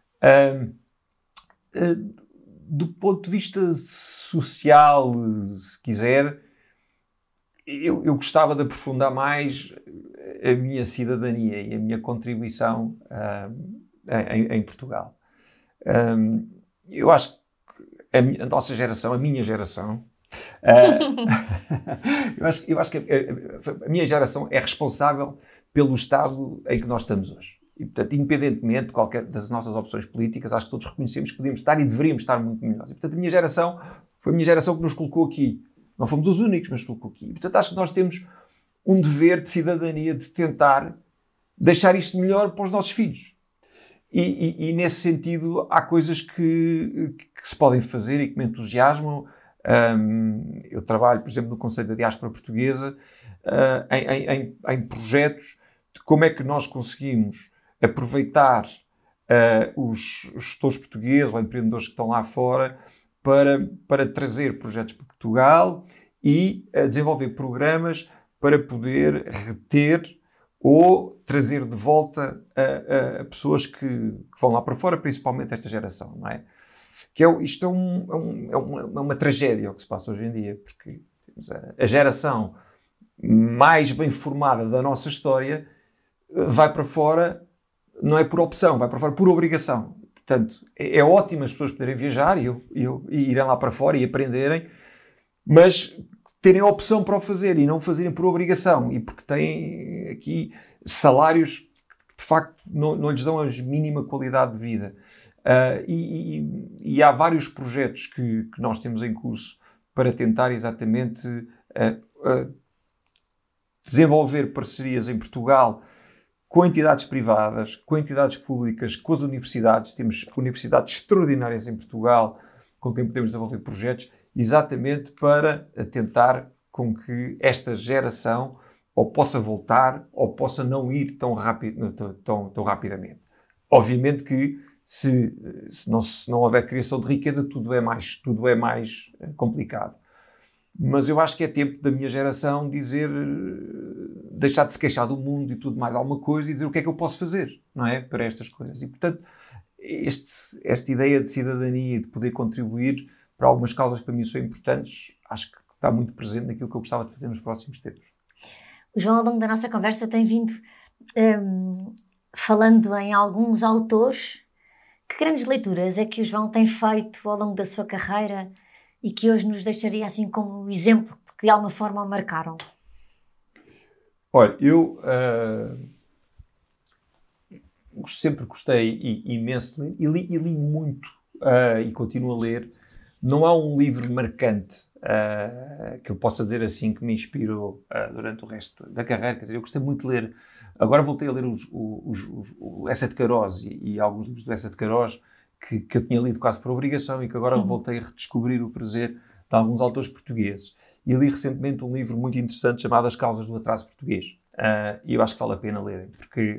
Speaker 2: Do ponto de vista social, se quiser, eu gostava de aprofundar mais a minha cidadania e a minha contribuição em Portugal. Eu acho que a nossa geração, a minha geração, eu acho que a minha geração é responsável pelo estado em que nós estamos hoje. E, portanto, independentemente de qualquer das nossas opções políticas, acho que todos reconhecemos que podíamos estar e deveríamos estar muito melhores. E, portanto, a minha geração foi a minha geração que nos colocou aqui. Não fomos os únicos, mas nos colocou aqui. E, portanto, acho que nós temos um dever de cidadania de tentar deixar isto melhor para os nossos filhos. E nesse sentido, há coisas que se podem fazer e que me entusiasmam. Eu trabalho, por exemplo, no Conselho da Diáspora Portuguesa, em projetos como é que nós conseguimos aproveitar os gestores portugueses ou empreendedores que estão lá fora para trazer projetos para Portugal e desenvolver programas para poder reter ou trazer de volta a pessoas que vão lá para fora, principalmente esta geração, não é? Isto é uma tragédia o que se passa hoje em dia, porque a geração mais bem formada da nossa história vai para fora, não é por opção, vai para fora por obrigação. Portanto, é ótimo as pessoas poderem viajar e irem lá para fora e aprenderem, mas terem a opção para o fazer e não fazerem por obrigação, e porque têm aqui salários que de facto não lhes dão a mínima qualidade de vida. E há vários projetos que nós temos em curso para tentar exatamente desenvolver parcerias em Portugal com entidades privadas, com entidades públicas, com as universidades. Temos universidades extraordinárias em Portugal com quem podemos desenvolver projetos, exatamente para tentar com que esta geração ou possa voltar ou possa não ir tão rapidamente. Obviamente que se não houver criação de riqueza, tudo é mais complicado. Mas eu acho que é tempo da minha geração deixar de se queixar do mundo e tudo mais alguma coisa e dizer o que é que eu posso fazer, não é? Para estas coisas. E, portanto, esta ideia de cidadania e de poder contribuir para algumas causas que para mim são importantes, acho que está muito presente naquilo que eu gostava de fazer nos próximos tempos.
Speaker 1: O João, ao longo da nossa conversa, tem vindo falando em alguns autores. Que grandes leituras é que o João tem feito ao longo da sua carreira e que hoje nos deixaria assim como exemplo, que de alguma forma o marcaram?
Speaker 2: Olha, eu sempre gostei imenso de ler e li muito e continuo a ler. Não há um livro marcante que eu possa dizer assim que me inspirou durante o resto da carreira. Quer dizer, eu gostei muito de ler. Agora voltei a ler o Essa de Queiroz e alguns livros do Essa de Queiroz que eu tinha lido quase por obrigação e que agora voltei a redescobrir o prazer de alguns autores portugueses. E li recentemente um livro muito interessante chamado As Causas do Atraso Português. E eu acho que vale a pena lerem, porque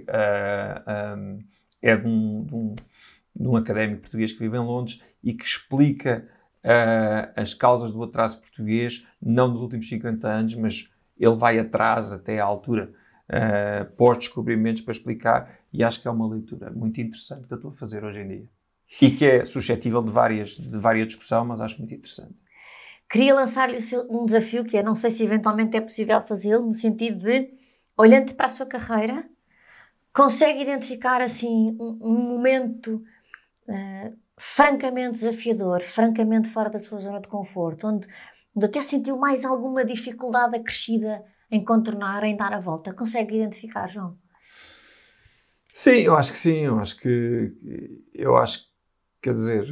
Speaker 2: é de um académico português que vive em Londres e que explica as causas do atraso português, não dos últimos 50 anos, mas ele vai atrás até à altura pós-descobrimentos para explicar, e acho que é uma leitura muito interessante que eu estou a fazer hoje em dia. E que é suscetível de várias discussão, mas acho muito interessante.
Speaker 1: Queria lançar-lhe um desafio que não sei se eventualmente é possível fazê-lo, no sentido de, olhando para a sua carreira, consegue identificar assim um momento francamente desafiador, francamente fora da sua zona de conforto, onde até sentiu mais alguma dificuldade acrescida em contornar, em dar a volta. Consegue identificar, João?
Speaker 2: Sim, eu acho que sim. Eu acho que quer dizer,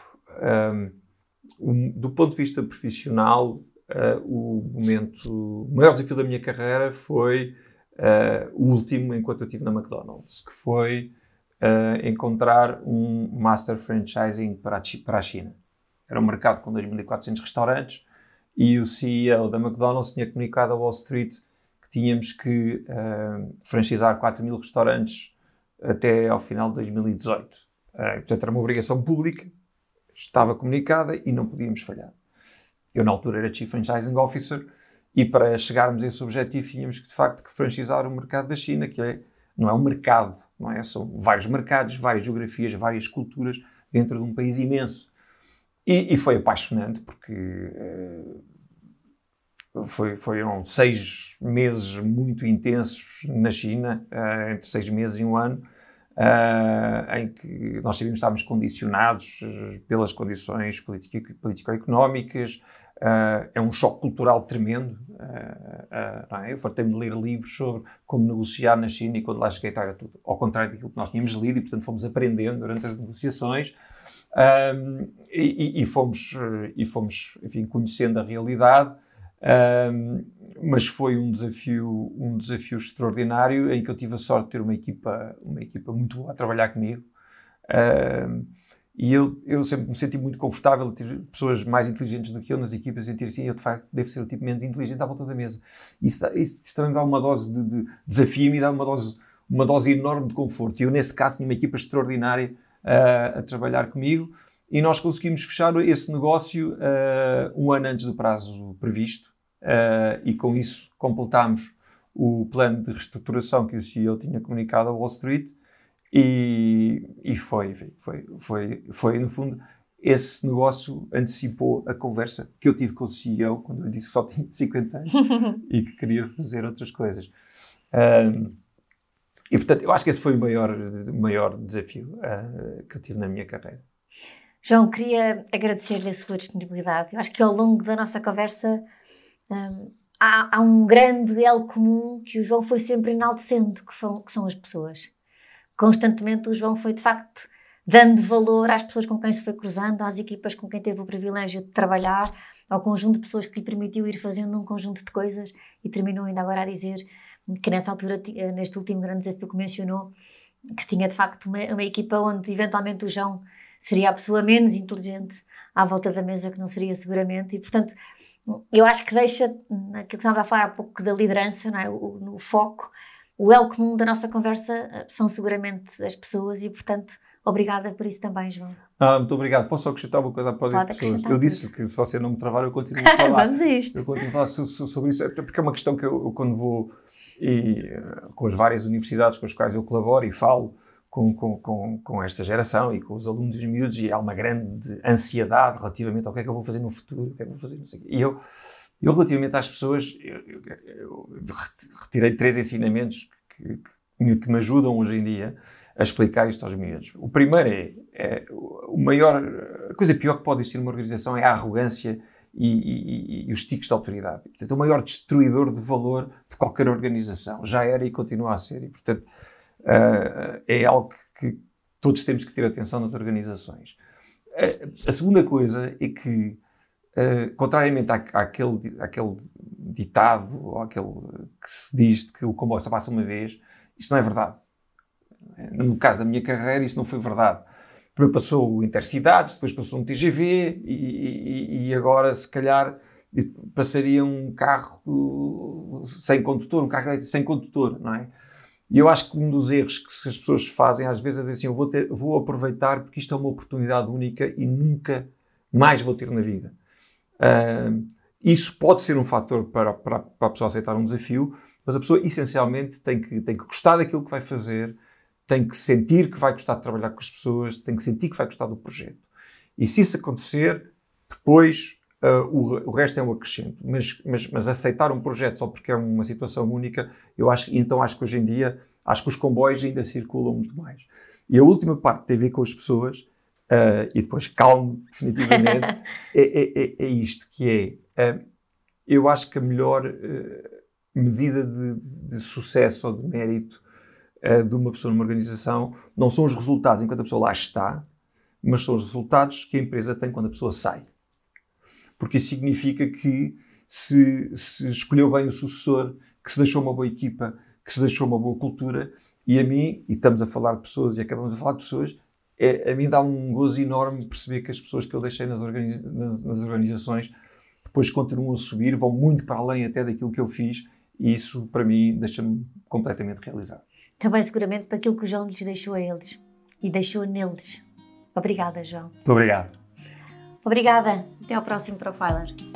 Speaker 2: do ponto de vista profissional, o maior desafio da minha carreira foi o último, enquanto eu estive na McDonald's, que foi encontrar um master franchising para a China. Era um mercado com 2.400 restaurantes e o CEO da McDonald's tinha comunicado a Wall Street que tínhamos que franchisar 4.000 restaurantes até ao final de 2018. Portanto, era uma obrigação pública, estava comunicada e não podíamos falhar. Eu, na altura, era Chief Franchising Officer e para chegarmos a esse objetivo tínhamos que, de facto, franchisar o mercado da China, que não é um mercado, não é? São vários mercados, várias geografias, várias culturas dentro de um país imenso. E foi apaixonante porque foram 6 meses muito intensos na China, entre 6 meses e 1 ano, em que nós sabíamos que estávamos condicionados pelas condições político-económicas. É um choque cultural tremendo. Não é? Eu fartei-me de ler livros sobre como negociar na China e quando lá cheguei estava tudo ao contrário daquilo que nós tínhamos lido e, portanto, fomos aprendendo durante as negociações e fomos, enfim, conhecendo a realidade. Mas foi um desafio extraordinário em que eu tive a sorte de ter uma equipa muito boa a trabalhar comigo E eu sempre me senti muito confortável ter pessoas mais inteligentes do que eu nas equipas e sentir assim, eu de facto devo ser o tipo menos inteligente à volta da mesa. Isso também dá uma dose de desafio e me dá uma dose enorme de conforto. E eu, nesse caso, tinha uma equipa extraordinária a trabalhar comigo e nós conseguimos fechar esse negócio 1 ano antes do prazo previsto e com isso completámos o plano de reestruturação que o CEO tinha comunicado à Wall Street. E foi, no fundo, esse negócio antecipou a conversa que eu tive com o CEO quando eu lhe disse que só tinha 50 anos e que queria fazer outras coisas. E, portanto, eu acho que esse foi o maior desafio que eu tive na minha carreira.
Speaker 1: João, queria agradecer-lhe a sua disponibilidade. Eu acho que ao longo da nossa conversa há um grande elo comum que o João foi sempre enaltecendo, que são as pessoas. Constantemente o João foi, de facto, dando valor às pessoas com quem se foi cruzando, às equipas com quem teve o privilégio de trabalhar, ao conjunto de pessoas que lhe permitiu ir fazendo um conjunto de coisas e terminou ainda agora a dizer que nessa altura, neste último grande desafio que mencionou, que tinha, de facto, uma equipa onde, eventualmente, o João seria a pessoa menos inteligente à volta da mesa, que não seria seguramente, e, portanto, eu acho que deixa, aquilo que estava a falar há pouco da liderança, não é? O foco. O elo comum da nossa conversa são seguramente as pessoas e, portanto, obrigada por isso também, João.
Speaker 2: Muito obrigado. Posso só acrescentar uma coisa à pódio de pessoas? Eu disse que se você não me travar, eu continuo a falar.
Speaker 1: Vamos a isto.
Speaker 2: Eu continuo a falar sobre isso, porque é uma questão que eu quando vou com as várias universidades com as quais eu colaboro e falo com esta geração e com os alunos dos miúdos, e há uma grande ansiedade relativamente ao que é que eu vou fazer no futuro, o que é que eu vou fazer, não sei o quê. E eu relativamente às pessoas, eu retirei 3 ensinamentos que me ajudam hoje em dia a explicar isto aos miúdos. O primeiro a coisa pior que pode existir numa organização é a arrogância e os tiques de autoridade. Portanto, o maior destruidor de valor de qualquer organização. Já era e continua a ser. E, portanto, é algo que todos temos que ter atenção nas organizações. A segunda coisa é que, contrariamente àquele ditado, ou àquele que se diz de que o comboio só passa uma vez, isso não é verdade. No caso da minha carreira, isso não foi verdade. Primeiro passou o Intercidades, depois passou um TGV e agora, se calhar, passaria um carro sem condutor, um carro sem condutor, não é? E eu acho que um dos erros que as pessoas fazem às vezes é dizer assim, eu vou aproveitar porque isto é uma oportunidade única e nunca mais vou ter na vida. Isso pode ser um fator para a pessoa aceitar um desafio, mas a pessoa essencialmente tem que gostar daquilo que vai fazer, tem que sentir que vai gostar de trabalhar com as pessoas, tem que sentir que vai gostar do projeto. E se isso acontecer, depois o resto é um acrescento. Mas aceitar um projeto só porque é uma situação única, acho que hoje em dia, acho que os comboios ainda circulam muito mais. E a última parte tem a ver com as pessoas, e depois calmo, definitivamente, é isto, que é, eu acho que a melhor medida de sucesso ou de mérito de uma pessoa numa organização não são os resultados enquanto a pessoa lá está, mas são os resultados que a empresa tem quando a pessoa sai. Porque isso significa que se escolheu bem o sucessor, que se deixou uma boa equipa, que se deixou uma boa cultura, e estamos a falar de pessoas e acabamos a falar de pessoas, a mim dá um gozo enorme perceber que as pessoas que eu deixei nas organizações depois continuam a subir, vão muito para além até daquilo que eu fiz, e isso para mim deixa-me completamente realizado.
Speaker 1: Também seguramente para aquilo que o João lhes deixou a eles e deixou neles. Obrigada, João.
Speaker 2: Muito obrigado.
Speaker 1: Obrigada. Até ao próximo Profiler.